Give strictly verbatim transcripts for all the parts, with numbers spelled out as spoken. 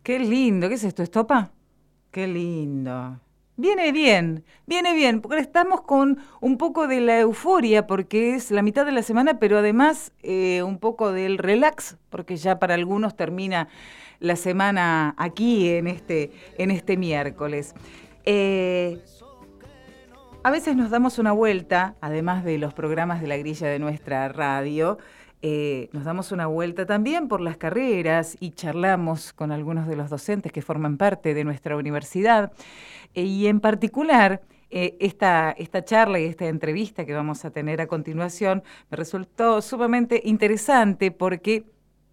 Qué lindo, ¿qué es esto? ¿Estopa? Qué lindo. Viene bien, viene bien, porque estamos con un poco de la euforia, porque es la mitad de la semana, pero además eh, un poco del relax, porque ya para algunos termina la semana aquí en este, en este miércoles. Eh, a veces nos damos una vuelta, además de los programas de la grilla de nuestra radio, eh, nos damos una vuelta también por las carreras y charlamos con algunos de los docentes que forman parte de nuestra universidad. Eh, y en particular, eh, esta, esta charla y esta entrevista que vamos a tener a continuación me resultó sumamente interesante porque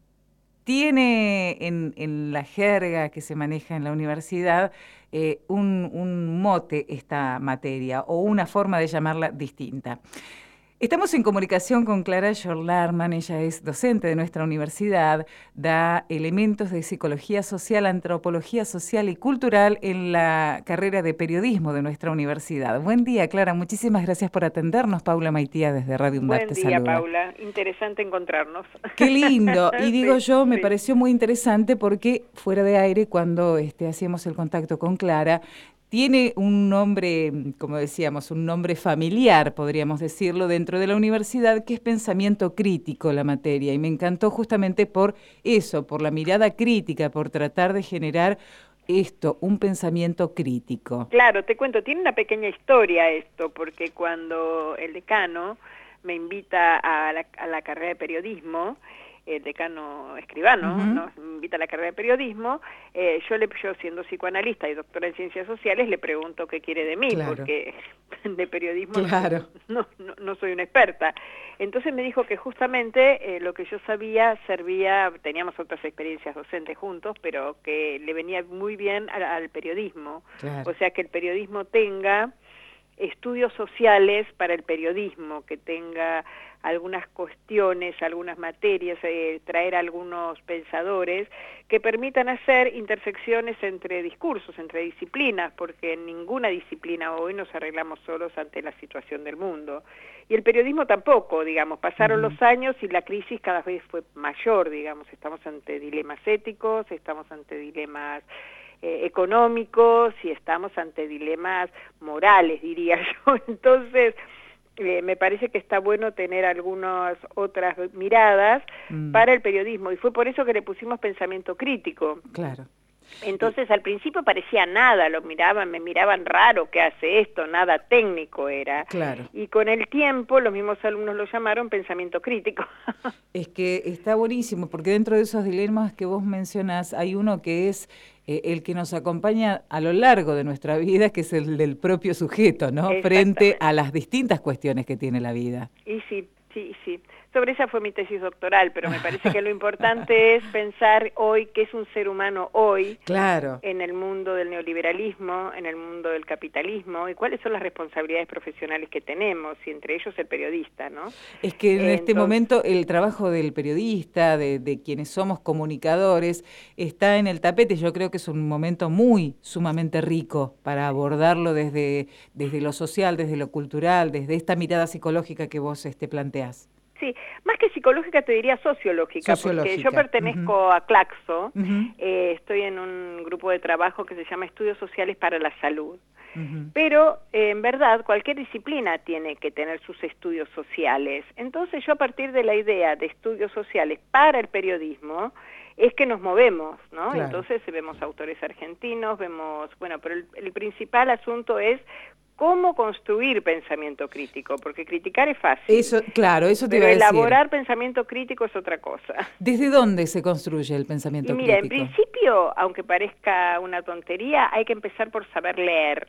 tiene en, en la jerga que se maneja en la universidad eh, un, un mote esta materia o una forma de llamarla distinta. Estamos en comunicación con Clara Jorlarman, ella es docente de nuestra universidad, da elementos de psicología social, antropología social y cultural en la carrera de periodismo de nuestra universidad. Buen día, Clara, muchísimas gracias por atendernos. Paula Maitía desde Radio UNDAD te saluda. Buen día, Paula, interesante encontrarnos. Qué lindo, y digo sí, yo, me sí. pareció muy interesante porque fuera de aire, cuando este, hacíamos el contacto con Clara, tiene un nombre, como decíamos, un nombre familiar, podríamos decirlo, dentro de la universidad, que es pensamiento crítico la materia. Y me encantó justamente por eso, por la mirada crítica, por tratar de generar esto, un pensamiento crítico. Claro, te cuento, tiene una pequeña historia esto, porque cuando el decano me invita a la, a la carrera de periodismo, el decano escribano, uh-huh. nos invita a la carrera de periodismo, eh, yo, le, yo siendo psicoanalista y doctora en ciencias sociales, le pregunto qué quiere de mí, claro. porque de periodismo claro. no, no, no soy una experta. Entonces me dijo que justamente eh, lo que yo sabía servía, teníamos otras experiencias docentes juntos, pero que le venía muy bien al, al periodismo. Claro. O sea, que el periodismo tenga estudios sociales para el periodismo, que tenga algunas cuestiones, algunas materias, eh, traer algunos pensadores que permitan hacer intersecciones entre discursos, entre disciplinas, porque en ninguna disciplina hoy nos arreglamos solos ante la situación del mundo. Y el periodismo tampoco, digamos, pasaron uh-huh. los años y la crisis cada vez fue mayor, digamos, estamos ante dilemas éticos, estamos ante dilemas Eh, económicos y estamos ante dilemas morales, diría yo. Entonces, eh, me parece que está bueno tener algunas otras miradas mm. para el periodismo, y fue por eso que le pusimos pensamiento crítico. Claro. Entonces, al principio parecía nada, lo miraban, me miraban raro, ¿qué hace esto? Nada técnico era. Claro. Y con el tiempo, los mismos alumnos lo llamaron pensamiento crítico. Es que está buenísimo, porque dentro de esos dilemas que vos mencionás, hay uno que es eh, el que nos acompaña a lo largo de nuestra vida, que es el del propio sujeto, ¿no? Frente a las distintas cuestiones que tiene la vida. Y sí, sí, sí. Sobre esa fue mi tesis doctoral, pero me parece que lo importante es pensar hoy qué es un ser humano hoy, claro, en el mundo del neoliberalismo, en el mundo del capitalismo, y cuáles son las responsabilidades profesionales que tenemos, y entre ellos el periodista, ¿no? Es que en eh, este entonces, momento el trabajo del periodista, de, de quienes somos comunicadores, está en el tapete. Yo creo que es un momento muy sumamente rico para abordarlo desde, desde lo social, desde lo cultural, desde esta mirada psicológica que vos este, planteás. Sí, más que psicológica te diría sociológica, sociológica. porque yo pertenezco uh-huh. a Claxo, uh-huh. eh, estoy en un grupo de trabajo que se llama Estudios Sociales para la Salud, uh-huh. pero eh, en verdad cualquier disciplina tiene que tener sus estudios sociales. Entonces yo, a partir de la idea de estudios sociales para el periodismo, es que nos movemos, ¿no? Claro. Entonces vemos autores argentinos, vemos, bueno, pero el, el principal asunto es cómo construir pensamiento crítico, porque criticar es fácil. Eso, claro, eso te pero iba a decir. Elaborar pensamiento crítico es otra cosa. ¿Desde dónde se construye el pensamiento y mira, crítico? En principio, aunque parezca una tontería, hay que empezar por saber leer.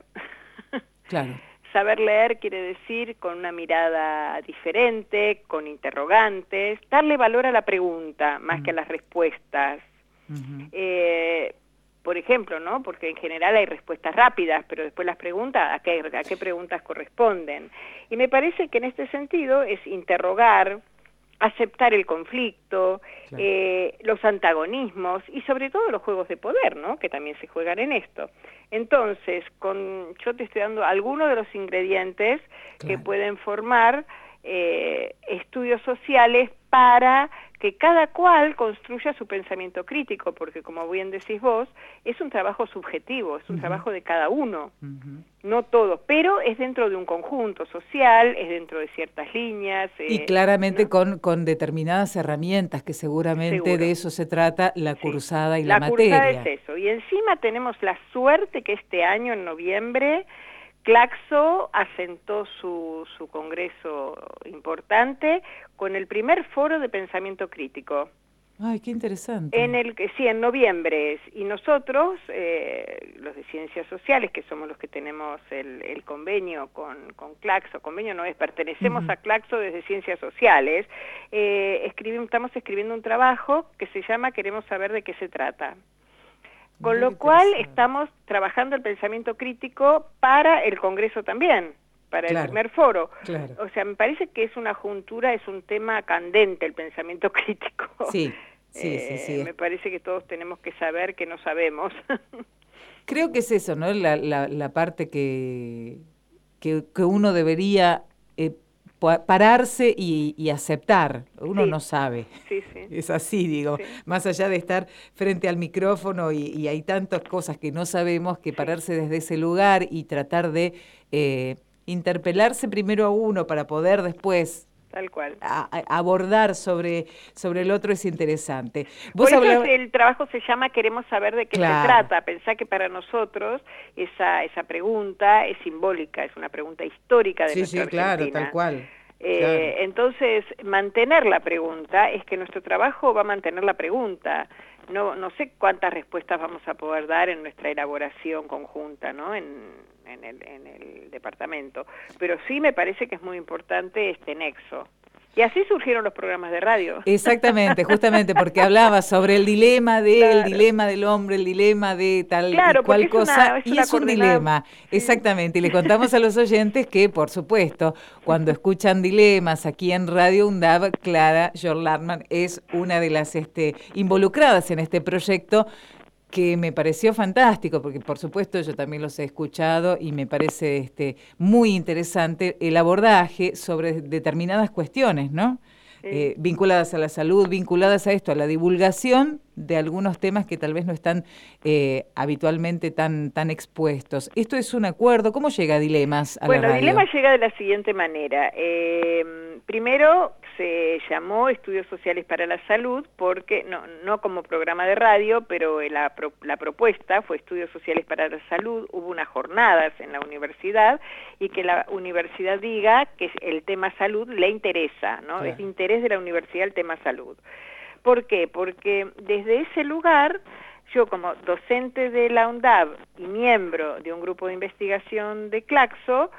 Claro. Saber leer quiere decir con una mirada diferente, con interrogantes, darle valor a la pregunta más uh-huh. que a las respuestas. Uh-huh. Eh, por ejemplo, ¿no? Porque en general hay respuestas rápidas, pero después las preguntas, ¿a qué, a qué preguntas corresponden? Y me parece que en este sentido es interrogar, aceptar el conflicto, claro. eh, los antagonismos y sobre todo los juegos de poder, ¿no? Que también se juegan en esto. Entonces, con, yo te estoy dando algunos de los ingredientes claro. que pueden formar eh, estudios sociales para que cada cual construya su pensamiento crítico, porque como bien decís vos, es un trabajo subjetivo, es un uh-huh. trabajo de cada uno, uh-huh. no todos, pero es dentro de un conjunto social, es dentro de ciertas líneas. Y eh, claramente ¿no? con, con determinadas herramientas, que seguramente Seguro. de eso se trata la cursada sí. y la, la materia. La cursada es eso, y encima tenemos la suerte que este año, en noviembre, Claxo asentó su, su congreso importante con el primer foro de pensamiento crítico. Ay, qué interesante. En el que sí, en noviembre es, y nosotros, eh, los de Ciencias Sociales, que somos los que tenemos el, el convenio con, con Claxo, convenio no es, pertenecemos uh-huh. a Claxo desde Ciencias Sociales, eh, escribimos, estamos escribiendo un trabajo que se llama Queremos saber de qué se trata. Con lo cual estamos trabajando el pensamiento crítico para el Congreso también, para claro, el primer foro. Claro. O sea, me parece que es una juntura, es un tema candente el pensamiento crítico. Sí, sí, eh, sí, sí. Me parece que todos tenemos que saber que no sabemos. Creo que es eso, ¿no? La, la, la parte que, que, que uno debería eh, pararse y, y aceptar. Uno sí. no sabe. Sí, sí. Es así, digo. Sí. Más allá de estar frente al micrófono y, y hay tantas cosas que no sabemos, que pararse sí. desde ese lugar y tratar de eh, interpelarse primero a uno para poder después Tal cual. A, a abordar sobre, sobre el otro es interesante. ¿Vos Por eso hablabas... el trabajo se llama Queremos saber de qué claro. se trata. Pensá que para nosotros esa esa pregunta es simbólica, es una pregunta histórica de sí, nuestra sí, Argentina. Argentina. Claro, tal cual. Eh, claro. Entonces, mantener la pregunta, es que nuestro trabajo va a mantener la pregunta. No, no sé cuántas respuestas vamos a poder dar en nuestra elaboración conjunta, ¿no? En, en, el, en el departamento. Pero sí me parece que es muy importante este nexo. Y así surgieron los programas de radio. Exactamente, justamente porque hablaba sobre el dilema del claro. dilema del hombre, el dilema de tal claro, y cual cosa, una, es y es un dilema, sí. exactamente, y le contamos a los oyentes que, por supuesto, cuando escuchan dilemas aquí en Radio UNDAV, Clara Jorlarman es una de las este, involucradas en este proyecto, que me pareció fantástico, porque por supuesto yo también los he escuchado y me parece este, muy interesante el abordaje sobre determinadas cuestiones, ¿no? Sí. Eh, vinculadas a la salud, vinculadas a esto, a la divulgación de algunos temas que tal vez no están eh, habitualmente tan, tan expuestos. Esto es un acuerdo, ¿cómo llega Dilemas a bueno, la radio? Dilemas llega de la siguiente manera. Eh, primero se llamó Estudios Sociales para la Salud, porque no, no como programa de radio, pero la, la propuesta fue Estudios Sociales para la Salud. Hubo unas jornadas en la universidad y que la universidad diga que el tema salud le interesa, ¿no? Claro. Es de interés de la universidad el tema salud. ¿Por qué? Porque desde ese lugar, yo como docente de la UNDAV y miembro de un grupo de investigación de Claxo,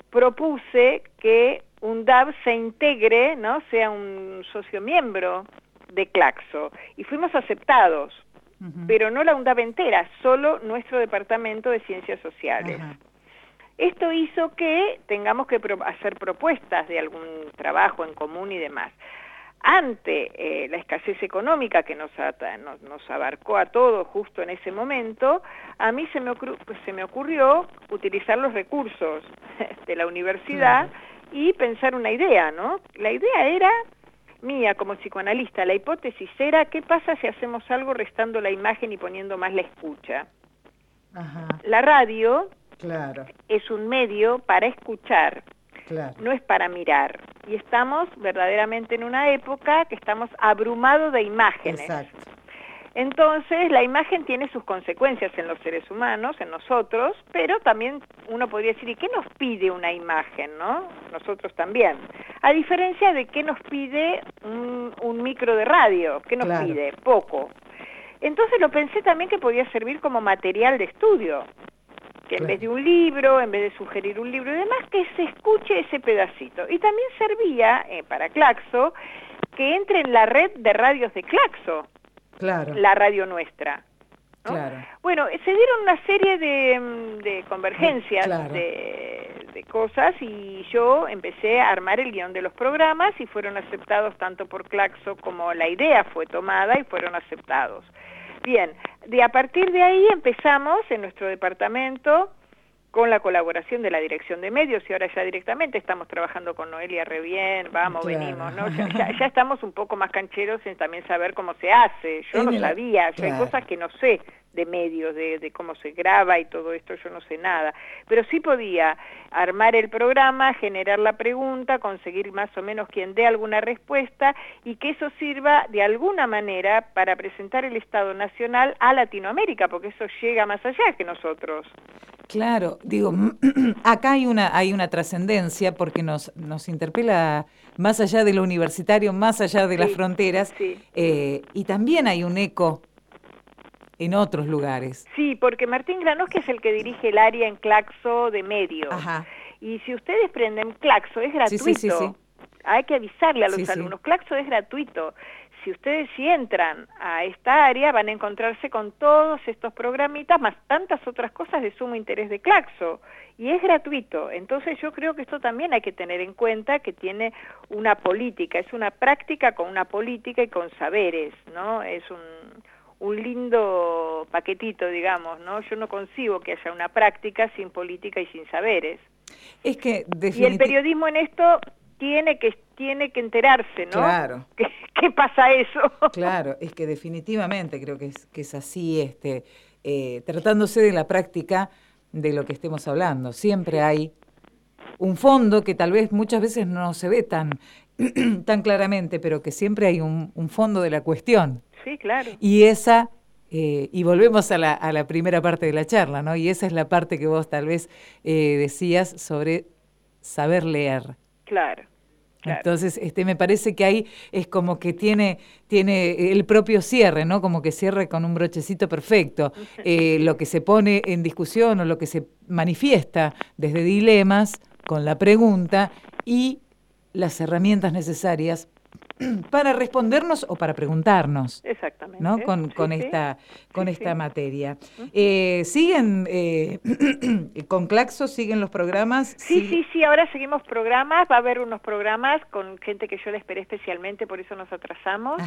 propuse que UNDAV se integre, ¿no? Sea un socio miembro de Claxo, y fuimos aceptados, uh-huh. pero no la UNDAV entera, solo nuestro departamento de Ciencias Sociales. Uh-huh. Esto hizo que tengamos que pro- hacer propuestas de algún trabajo en común y demás. Ante eh, la escasez económica que nos, ata, nos, nos abarcó a todos justo en ese momento, a mí se me, ocurrió, pues, se me ocurrió utilizar los recursos de la universidad claro. y pensar una idea, ¿no? La idea era mía como psicoanalista, la hipótesis era ¿qué pasa si hacemos algo restando la imagen y poniendo más la escucha? Ajá. La radio claro. es un medio para escuchar. Claro. No es para mirar. Y estamos verdaderamente en una época que estamos abrumados de imágenes. Exacto. Entonces, la imagen tiene sus consecuencias en los seres humanos, en nosotros, pero también uno podría decir, ¿y qué nos pide una imagen, no? Nosotros también. A diferencia de qué nos pide un, un micro de radio, ¿qué nos claro. pide? Poco. Entonces lo pensé también que podía servir como material de estudio. Que en vez de un libro, en vez de sugerir un libro y demás, que se escuche ese pedacito. Y también servía eh, para Claxo que entre en la red de radios de Claxo, claro. la radio nuestra, ¿no? Claro. Bueno, se dieron una serie de, de convergencias claro. de, de cosas y yo empecé a armar el guión de los programas y fueron aceptados tanto por Claxo como la idea fue tomada y fueron aceptados. Bien, de a partir de ahí empezamos en nuestro departamento con la colaboración de la Dirección de Medios, y ahora ya directamente estamos trabajando con Noelia Rebien, vamos, claro. venimos, ¿no? Ya, ya, ya estamos un poco más cancheros en también saber cómo se hace. Yo en no el... sabía, claro. hay cosas que no sé de medios, de, de cómo se graba y todo esto, yo no sé nada. Pero sí podía armar el programa, generar la pregunta, conseguir más o menos quien dé alguna respuesta y que eso sirva de alguna manera para presentar el Estado Nacional a Latinoamérica, porque eso llega más allá que nosotros. Claro, digo, acá hay una hay una trascendencia porque nos nos interpela más allá de lo universitario, más allá de sí, las fronteras, sí. eh, y también hay un eco en otros lugares. Sí, porque Martín Granoschi es el que dirige el área en Claxo de medios. Ajá. Y si ustedes prenden Claxo, es gratuito. Sí, sí, sí, sí. Hay que avisarle a los sí, alumnos, sí. Claxo es gratuito. Si ustedes si entran a esta área van a encontrarse con todos estos programitas, más tantas otras cosas de sumo interés de Claxo. Y es gratuito. Entonces yo creo que esto también hay que tener en cuenta que tiene una política, es una práctica con una política y con saberes, ¿no? Es un... un lindo paquetito, digamos, ¿no? Yo no concibo que haya una práctica sin política y sin saberes. Es que definitiv- Y el periodismo en esto tiene que tiene que enterarse, ¿no? Claro. ¿Qué, qué pasa eso? Claro, es que definitivamente creo que es, que es así, este, eh, tratándose de la práctica de lo que estemos hablando. Siempre hay un fondo que tal vez muchas veces no se ve tan, tan claramente, pero que siempre hay un, un fondo de la cuestión. Sí, claro. Y esa, eh, y volvemos a la, a la primera parte de la charla, ¿no? Y esa es la parte que vos tal vez eh, decías sobre saber leer. Claro. Claro. Entonces, este, me parece que ahí es como que tiene, tiene el propio cierre, ¿no? Como que cierre con un brochecito perfecto. Eh, lo que se pone en discusión o lo que se manifiesta desde dilemas con la pregunta y las herramientas necesarias para respondernos o para preguntarnos. Exactamente. ¿No? Con, sí, con sí. esta, con sí, esta sí. materia. Eh, ¿Siguen eh, con Claxo? ¿Siguen los programas? Sí, sí, sí, sí, ahora seguimos programas. Va a haber unos programas con gente que yo le esperé especialmente, por eso nos atrasamos.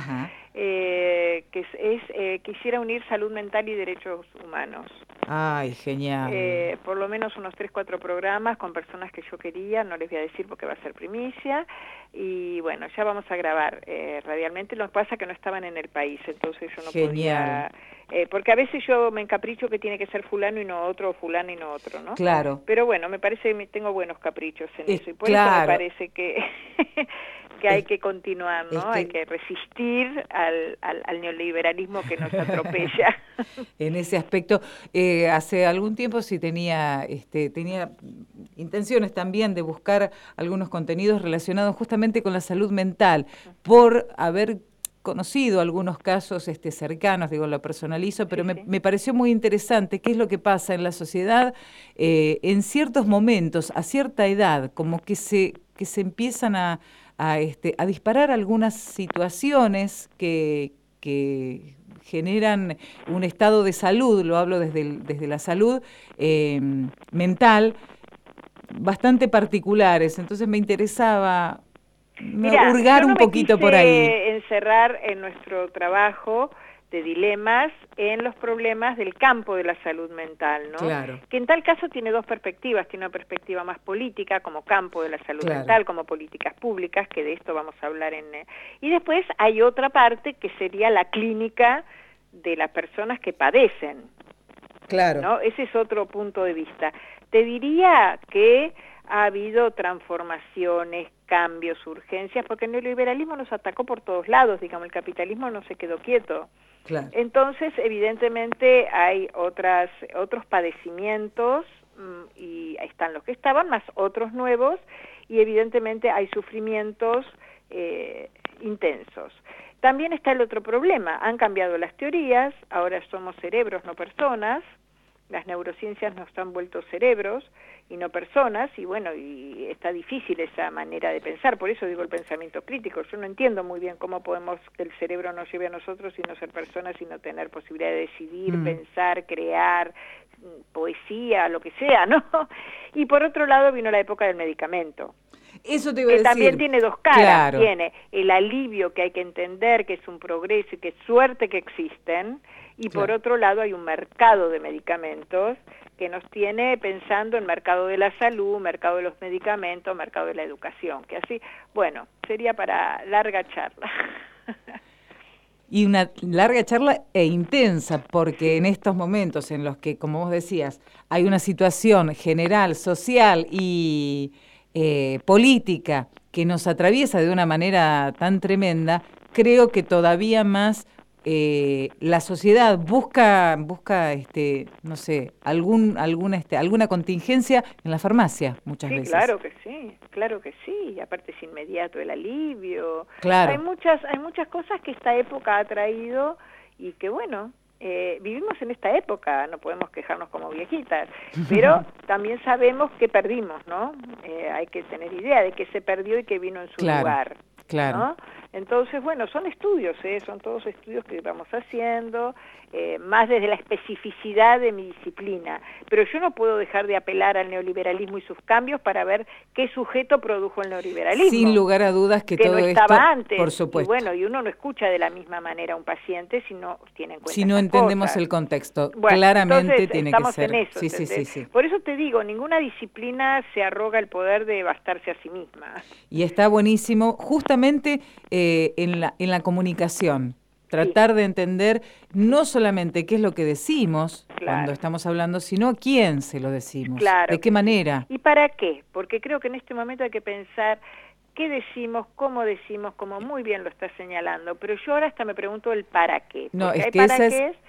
Eh, que es, es eh, quisiera unir salud mental y derechos humanos. Ay, genial. Eh, por lo menos unos tres, cuatro programas con personas que yo quería, no les voy a decir porque va a ser primicia. Y bueno, ya vamos a grabar eh, radialmente. Lo que pasa es que no estaban en el país, entonces yo no Genial. podía... Eh, porque a veces yo me encapricho que tiene que ser fulano y no otro, fulano y no otro, ¿no? Claro. Pero bueno, me parece que tengo buenos caprichos en es, eso. Y por claro. eso me parece que... que hay es, que continuar, ¿no? que... Hay que resistir al, al, al neoliberalismo que nos atropella. En ese aspecto, eh, hace algún tiempo sí tenía, este, tenía intenciones también de buscar algunos contenidos relacionados justamente con la salud mental, por haber conocido algunos casos este, cercanos, digo, lo personalizo, pero sí, me, sí. me pareció muy interesante qué es lo que pasa en la sociedad eh, en ciertos momentos, a cierta edad, como que se, que se empiezan a... A, este, a disparar algunas situaciones que, que generan un estado de salud, lo hablo desde, el, desde la salud eh, mental, bastante particulares. Entonces me interesaba Mirá, hurgar yo no un poquito me por ahí. Encerrar en nuestro trabajo de dilemas en los problemas del campo de la salud mental, ¿no? Claro. Que en tal caso tiene dos perspectivas, tiene una perspectiva más política como campo de la salud claro. mental, como políticas públicas, que de esto vamos a hablar en... Y después hay otra parte que sería la clínica de las personas que padecen. Claro. ¿No? Ese es otro punto de vista. Te diría que ha habido transformaciones, cambios, urgencias, porque el neoliberalismo nos atacó por todos lados, digamos, el capitalismo no se quedó quieto. Claro. Entonces, evidentemente, hay otras otros padecimientos, mmm, y ahí están los que estaban, más otros nuevos, y evidentemente hay sufrimientos eh, intensos. También está el otro problema, han cambiado las teorías, ahora somos cerebros, no personas, las neurociencias nos han vuelto cerebros y no personas, y bueno, y está difícil esa manera de pensar, por eso digo el pensamiento crítico. Yo no entiendo muy bien cómo podemos que el cerebro nos lleve a nosotros y no ser personas y no tener posibilidad de decidir, mm. pensar, crear, poesía, lo que sea, ¿no? Y por otro lado vino la época del medicamento. Eso te iba a que decir. También tiene dos caras. Claro. Tiene el alivio que hay que entender, que es un progreso y que es suerte que existen, y Claro. por otro lado hay un mercado de medicamentos que nos tiene pensando en mercado de la salud, mercado de los medicamentos, mercado de la educación, que así, bueno, sería para larga charla. Y una larga charla e intensa, porque en estos momentos en los que, como vos decías, hay una situación general, social y eh, política que nos atraviesa de una manera tan tremenda, creo que todavía más eh, la sociedad busca, busca este, no sé, algún, alguna, este, alguna contingencia en la farmacia muchas Sí, veces. claro que sí, claro que sí, y aparte es inmediato el alivio. Claro. Hay muchas, hay muchas cosas que esta época ha traído y que bueno, eh, vivimos en esta época, no podemos quejarnos como viejitas, pero también sabemos que perdimos, ¿no? Eh, hay que tener idea de que se perdió y que vino en su Claro, lugar. Claro. ¿No? Entonces, bueno, son estudios, ¿eh? Son todos estudios que vamos haciendo, eh, más desde la especificidad de mi disciplina. Pero yo no puedo dejar de apelar al neoliberalismo y sus cambios para ver qué sujeto produjo el neoliberalismo. Sin lugar a dudas que, que todo no estaba esto, antes. por supuesto. Y bueno, y uno no escucha de la misma manera a un paciente si no tiene en cuenta Si no esas entendemos cosas. el contexto, Bueno, claramente entonces, tiene estamos que ser. En eso, sí, sí, sí, sí. Por eso te digo, ninguna disciplina se arroga el poder de bastarse a sí misma. Y está buenísimo, justamente eh, en la en la comunicación. Tratar sí. de entender no solamente qué es lo que decimos claro. cuando estamos hablando, sino quién se lo decimos, claro de qué manera. ¿Y para qué? Porque creo que en este momento hay que pensar qué decimos, cómo decimos, como muy bien lo estás señalando, pero yo ahora hasta me pregunto el para qué. No, porque es hay que para esa qué es...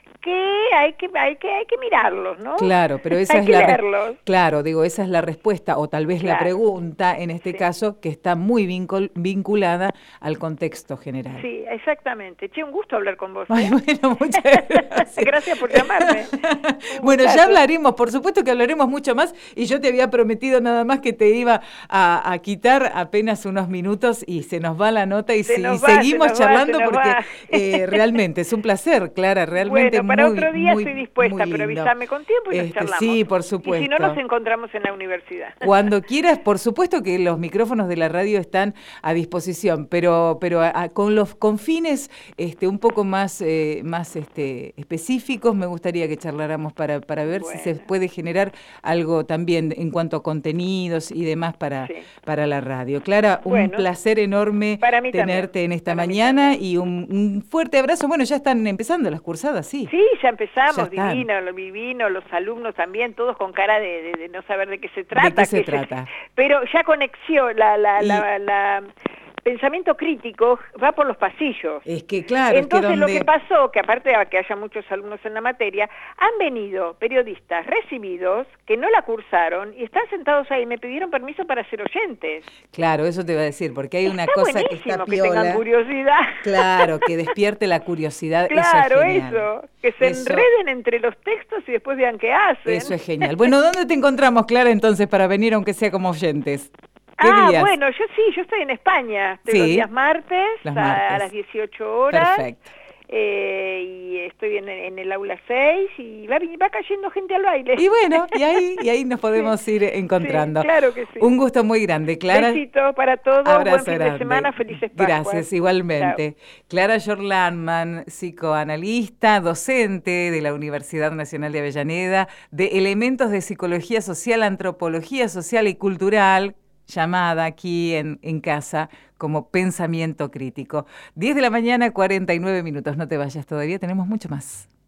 que hay que hay que hay que mirarlos, ¿no? Claro, pero esa hay es que la leerlos. Claro, digo, esa es la respuesta o tal vez claro. la pregunta en este sí. caso que está muy vincul vinculada al contexto general. Sí, exactamente. Che, un gusto hablar con vos. ¿eh? Ay, bueno, muchas gracias. Gracias por llamarme. Bueno, ya hablaremos, por supuesto que hablaremos mucho más y yo te había prometido nada más que te iba a, a quitar apenas unos minutos y se nos va la nota y, si, y va, seguimos charlando va, porque eh, realmente es un placer, Clara, realmente bueno, para muy, otro día muy, estoy dispuesta, muy pero avísame con tiempo y nos este, charlamos. Sí, por supuesto. Y si no, nos encontramos en la universidad. Cuando quieras, por supuesto que los micrófonos de la radio están a disposición, pero, pero a, a, con los con fines este, un poco más, eh, más este, específicos, me gustaría que charláramos para, para ver bueno. si se puede generar algo también en cuanto a contenidos y demás para, sí. para la radio. Clara, un bueno, placer enorme tenerte también. en esta para mañana y un, un fuerte abrazo. Bueno, ya están empezando las cursadas, sí. Sí, ya empezamos, ya divino, lo divino, los alumnos también, todos con cara de, de, de no saber de qué se trata. ¿De qué se trata? Se, pero ya conexión, la, la, y, la, la pensamiento crítico va por los pasillos. Es que claro. Entonces es que donde... lo que pasó, que aparte de que haya muchos alumnos en la materia, han venido periodistas recibidos que no la cursaron y están sentados ahí, me pidieron permiso para ser oyentes. Claro, eso te iba a decir, porque hay una está cosa que está que piola. Tengan curiosidad. Claro, que despierte la curiosidad. Claro, eso es genial. eso, que se eso... enreden entre los textos y después vean qué hacen. Eso es genial. Bueno, ¿dónde te encontramos, Clara, entonces, para venir, aunque sea como oyentes? ¿Qué ah, días? bueno, yo sí, yo estoy en España, estoy sí. los días martes, los a, martes a las dieciocho horas. Perfecto. Eh, y estoy en, en el aula seis y va, va cayendo gente al baile. Y bueno, y ahí, y ahí nos podemos sí. ir encontrando. Sí, claro que sí. Un gusto muy grande, Clara. Besito para todos, abrazo buen fin grande. de semana, felices Pascuas. Gracias, igualmente. Chao. Clara Jorlandman, psicoanalista, docente de la Universidad Nacional de Avellaneda, de Elementos de Psicología Social, Antropología Social y Cultural, llamada aquí en, en casa como Pensamiento Crítico. diez de la mañana, cuarenta y nueve minutos. No te vayas todavía, tenemos mucho más.